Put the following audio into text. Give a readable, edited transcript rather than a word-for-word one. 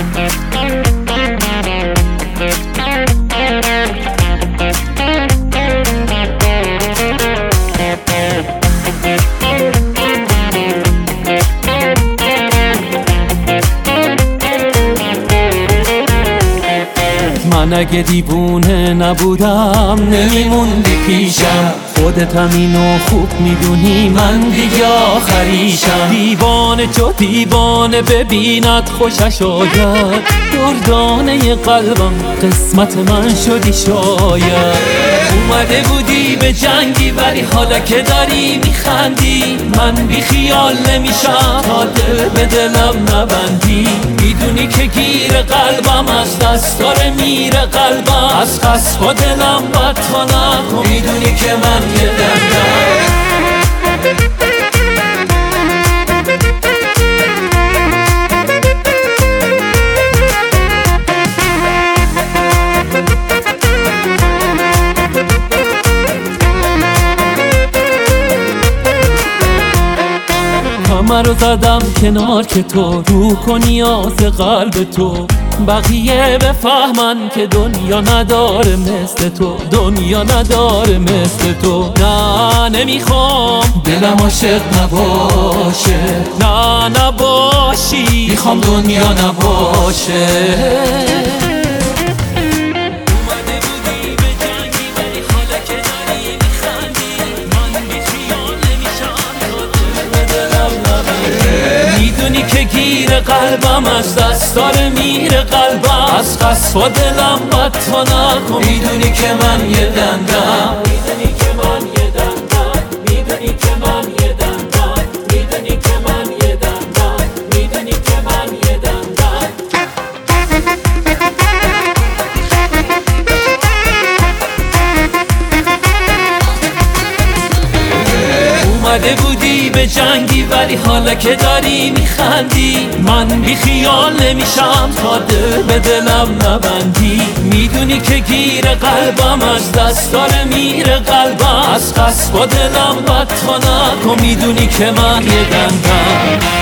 من اگه دیوونه نبودم نمیموندی پیشم، خودت همینو خوب میدونی من دیگه آخریشم. دیوانه جو دیوانه ببیند خوشش آید، دردانه قلبم قسمت من شدی شاید. اومده بودی به جنگی ولی حالا که داری میخندی، من بی خیال نمیشم تا دل به دلم نبندی. میدونی که گیر قلبم از دست داره میره قلبم، از قصد با دلم بد تو نکن، میدونی که من یه دردم. همه رو زدم کنار که تو رو کنی آز قلب تو، بقیه بفهمن که دنیا نداره مثل تو، دنیا نداره مثل تو. نه نمیخوام دلم عاشق نباشه، نه نباشی، میخوام دنیا نباشه. میدونی که گیر قلبم از دست داره میره قلبم، از قصد با دلم بد تو نکن، میدونی که من یه دندم، میدونی که من یه دندم، میدونی که من یه دندم، میدونی که من یه دندم، میدونی که من یه دندم. اومده بودی به جنگی ولی حالا که داری میخندی، من بی خیال نمیشم تا دل به دلم نبندی. میدونی که گیر قلبم از دست داره میره قلبم، از قصد با دلم بد تو نکن، میدونی که من یه دندم.